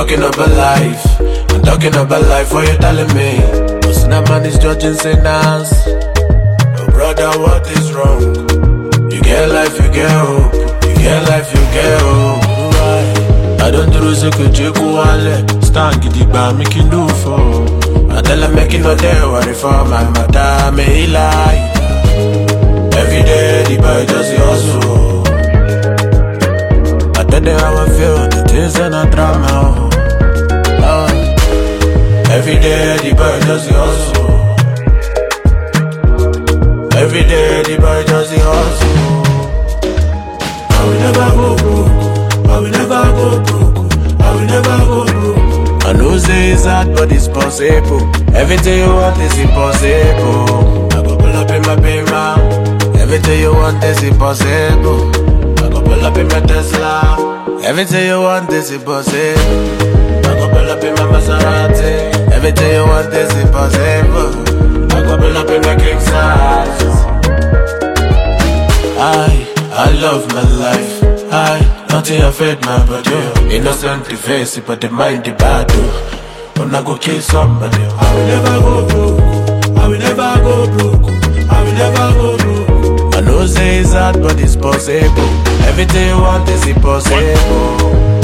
talking about life. I'm talking about life, what you telling me? Cause that man is judging sinners. Oh brother, what is wrong? You get life, you get hope. You get life, you get hope. I don't do so good, you go on. Stand giddy by making do for. I tell him make it no day, worry for my mother, may he lie. Every day the boy does the hustle. I tell them how I feel, the things and I drama. Every day the boy does the hustle. Every day the boy does the hustle. I will never go broke. I will never go broke. I will never go broke. I know say it's hard but it's possible. Everything you want is impossible. I go pull up in my Beamer. Everything you want is impossible. I go pull up in my Tesla. Everything you want is impossible. I go pull up in my Maserati. Everything you want is impossible. I go pull up in my king size. I love my life. Nothing affect my body. Innocent the face, but the mind the battle. When I go kill somebody, I will never go broke. I will never go broke. I will never go broke. I know say it's hard, but it's possible. Everything you want is impossible.